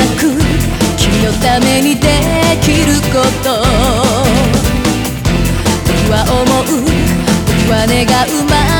なく君のためにできること僕は思う、僕は願う